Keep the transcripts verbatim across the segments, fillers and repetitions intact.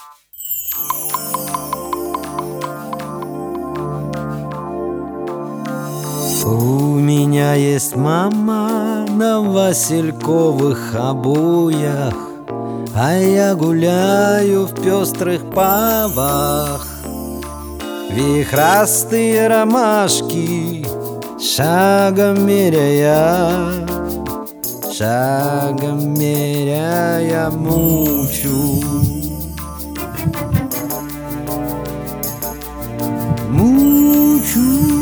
У меня есть мама на васильковых обоях, а я гуляю в пестрых павах. Вихрастые ромашки шагом меряя, шагом меряя мучу. Мучу.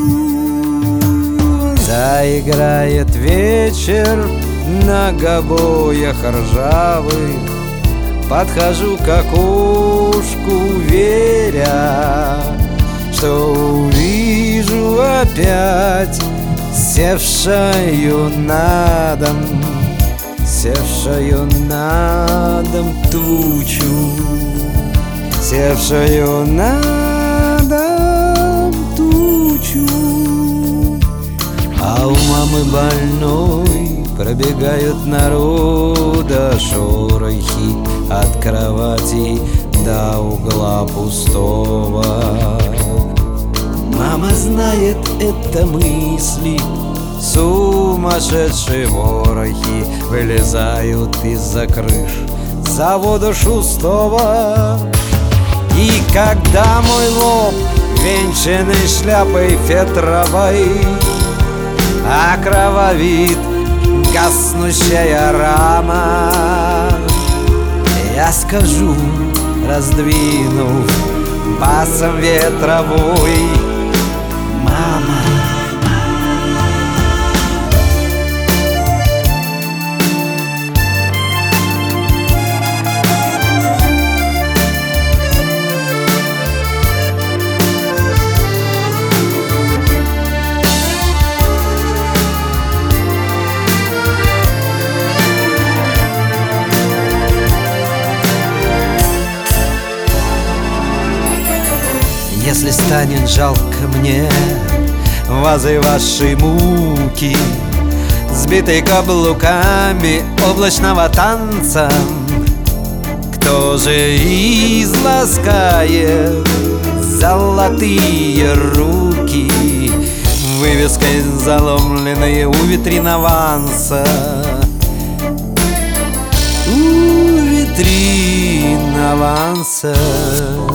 Заиграет вечер на гобоях ржавых, подхожу к окошку, веря, что увижу опять севшую на дом, севшую на дом тучу, севшую на дом тучу. А у мамы больной пробегают народа шорохи от кровати до угла пустого. Мама знает это мысли, сумасшедшие ворохи вылезают из-за крыш завода шустого. И когда мой лоб, венчанный шляпой фетровой, окровавит гаснущая рама, я скажу, раздвинув басом ветровой: мама. Если станет жалко мне вазы вашей муки, сбитой каблуками облачного танца, кто же изласкает золотые руки вывеской, заломленной у витрин аванса? У витрин аванса.